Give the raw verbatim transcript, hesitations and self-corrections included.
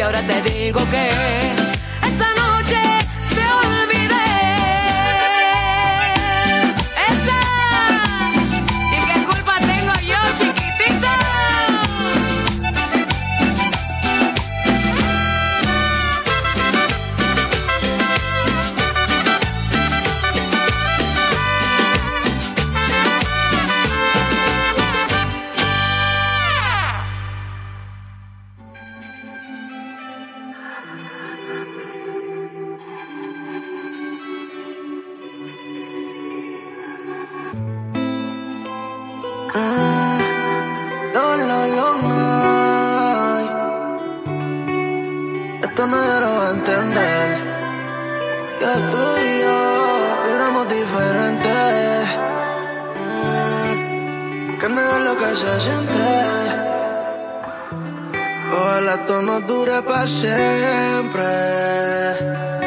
ahora te digo que esta noche te olvidé. Esa. ¿Y qué culpa tengo yo, chiquitita? Mm, lo, lo, lo, no. Esto nadie lo va a entender. Que tú y yo vibramos diferentes. Mm, que no es lo que se siente. Ojalá esto nos dure para siempre.